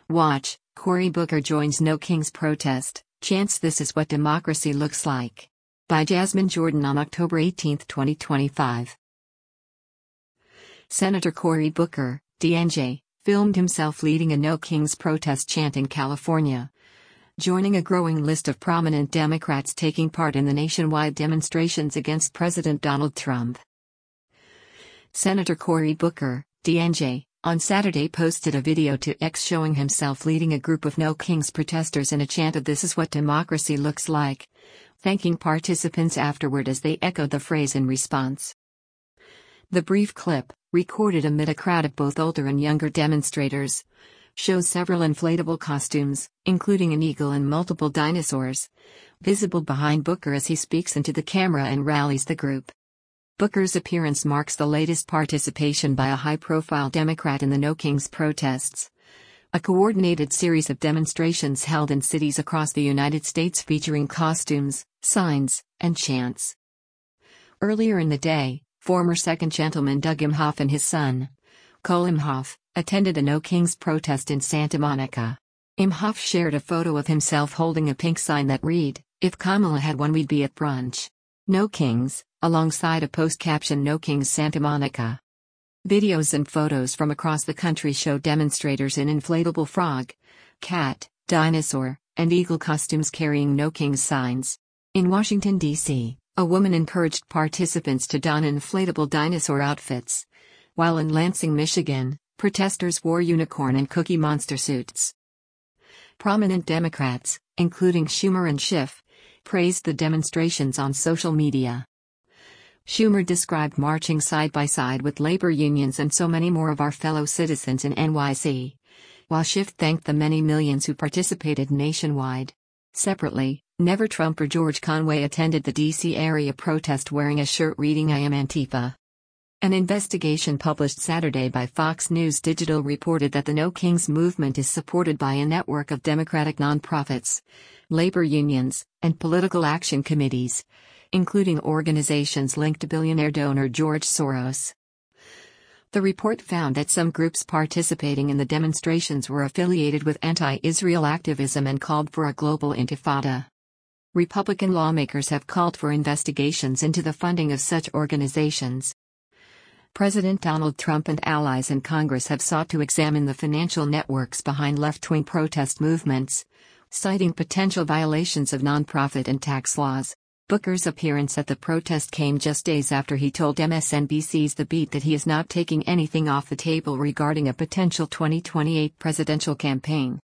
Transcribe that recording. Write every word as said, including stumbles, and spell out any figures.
Watch, Cory Booker joins No Kings protest, chants "This is what democracy looks like." By Jasmine Jordan on October eighteenth, twenty twenty-five. Senator Cory Booker, D N J, filmed himself leading a No Kings protest chant in California, joining a growing list of prominent Democrats taking part in the nationwide demonstrations against President Donald Trump. Senator Cory Booker, D N J, on Saturday posted a video to X showing himself leading a group of No Kings protesters in a chant of "This is what democracy looks like," thanking participants afterward as they echoed the phrase in response. The brief clip, recorded amid a crowd of both older and younger demonstrators, shows several inflatable costumes, including an eagle and multiple dinosaurs, visible behind Booker as he speaks into the camera and rallies the group. Booker's appearance marks the latest participation by a high-profile Democrat in the No Kings protests, a coordinated series of demonstrations held in cities across the United States featuring costumes, signs, and chants. Earlier in the day, former Second Gentleman Doug Imhoff and his son, Cole Imhoff, attended a No Kings protest in Santa Monica. Imhoff shared a photo of himself holding a pink sign that read, "If Kamala had won, we'd be at brunch. No Kings," alongside a post captioned "No Kings Santa Monica." Videos and photos from across the country show demonstrators in inflatable frog, cat, dinosaur, and eagle costumes carrying No Kings signs. In Washington, D C, a woman encouraged participants to don inflatable dinosaur outfits, while in Lansing, Michigan, protesters wore unicorn and Cookie Monster suits. Prominent Democrats, including Schumer and Schiff, praised the demonstrations on social media. Schumer described marching side by side with labor unions and so many more of our fellow citizens in N Y C, while Schiff thanked the many millions who participated nationwide. Separately, Never Trumper George Conway attended the D C area protest wearing a shirt reading "I am Antifa." An investigation published Saturday by Fox News Digital reported that the No Kings movement is supported by a network of Democratic nonprofits, labor unions, and political action committees, including organizations linked to billionaire donor George Soros. The report found that some groups participating in the demonstrations were affiliated with anti-Israel activism and called for a global intifada. Republican lawmakers have called for investigations into the funding of such organizations. President Donald Trump and allies in Congress have sought to examine the financial networks behind left-wing protest movements, citing potential violations of nonprofit and tax laws. Booker's appearance at the protest came just days after he told M S N B C's The Beat that he is not taking anything off the table regarding a potential twenty twenty-eight presidential campaign.